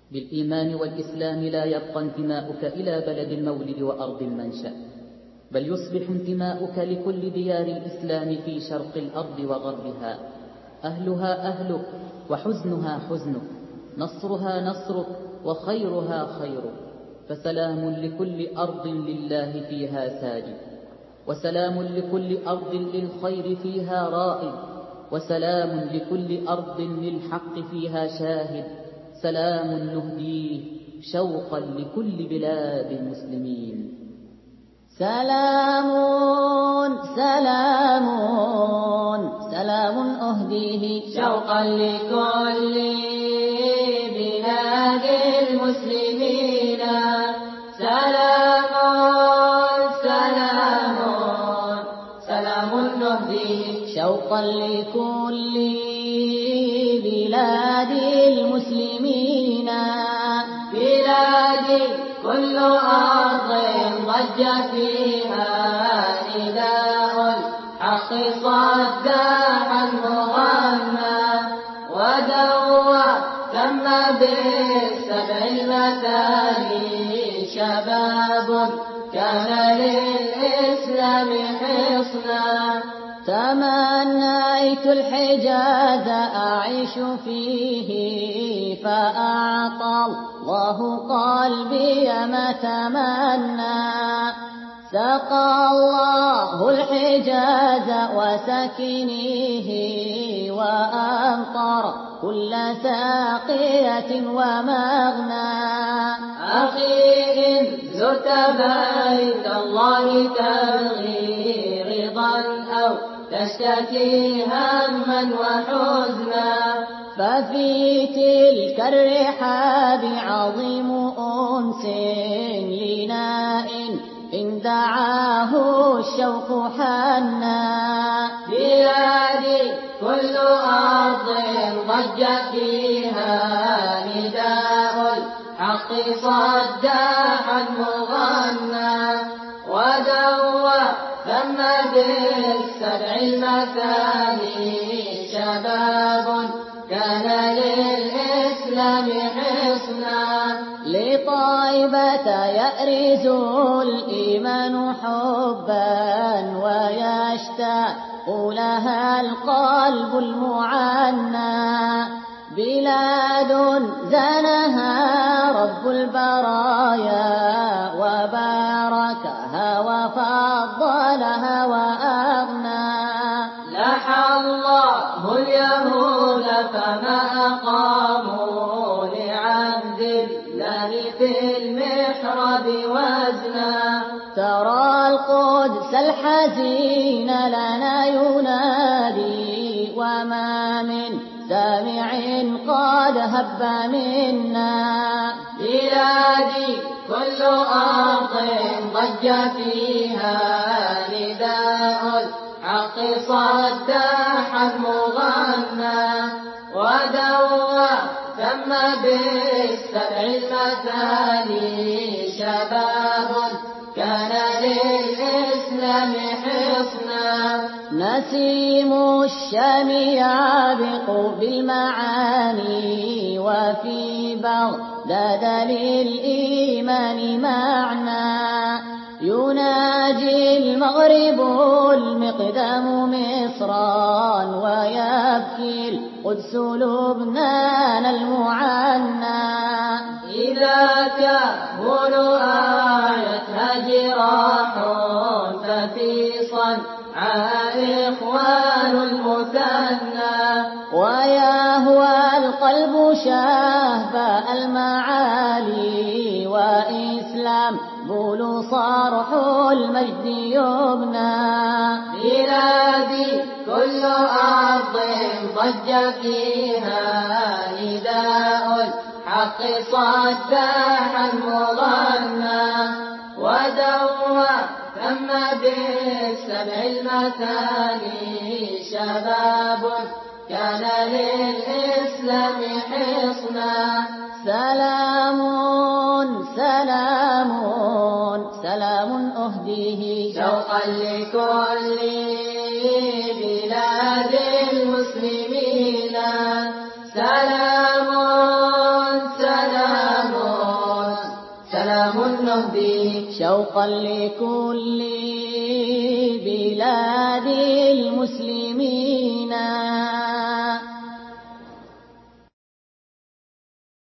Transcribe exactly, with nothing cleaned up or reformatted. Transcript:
بالإيمان والإسلام لا يبقى انتماؤك إلى بلد المولد وأرض المنشأ، بل يصبح انتماؤك لكل ديار الإسلام في شرق الأرض وغربها. أهلها أهلك وحزنها حزنك، نصرها نصرك وخيرها خيرك. فسلام لكل أرض لله فيها ساجد، وسلام لكل أرض للخير فيها رائد، وسلام لكل أرض للحق فيها شاهد. سلام نهديه شوقا لكل بلاد المسلمين. سلام سلام سلام أهديه شوقا لكل بلاد المسلمين. سلام سلام سلام نهديه شوقا لكل بلاد المسلمين. بلادي كل أرض ضج فيها نداء الحق صداحا مغنى، ودوى ثم بالسبع المثاني شباب كان للإسلام حصنا. تمنيت الحجاز أعيش فيه، فأعطى الله قلبي ما تمنى. سقى الله الحجاز وسكنيه، وأمطر كل ساقية ومغنى. أخي إن زرت بيت الله تبغي رضا أو تشتكي هما وحزنا، ففي تلك الرحاب عظيم أنس لناء إن دعاه الشوق حنا. بلادي كل أرض ضج فيها نداء الحق صداحا مغنى، ودوى ثم بالسبع المثاني شباب كان للإسلام حصنا. لطيبة يأرز الإيمان حبا، ويشتاق لها القلب المعنى. بلاد زانها رب البرايا، وباركها وفضلها وأغنى. لحى الله اليهود فما أقاموا لعبد الله في المحراب وزنا. ترى القدس الحزين لنا ينادي، وما من سامع قد هب منا. بلادي كل أرض ضج فيها نداء الحق صداحا مغنى، ودوى ثم بالسبع المثاني شباب كان للإسلام حصنا. نسيم الشام يابق بالمعاني، وفي بغداد للإيمان معنى. يناجي المغرب المقدام مصرا، ويبكي القدس لبنان المعنى. إذا كهول آيتها جراح ففي صنعاء إخوان المثنى. ويهوى القلب شهباء المعالي، وإسلام بول صرح المجد يبنى. بلادي كل أرض ضج فيها نداء الحق صداحا مغنى، ودوى ثم بالسبع المثاني شباب كان للإسلام حصنا. سلام سلام سلام أهديه شوقا لكل بلاد المسلمين. سلام سلام أهديه شوقا لكل بلاد المسلمين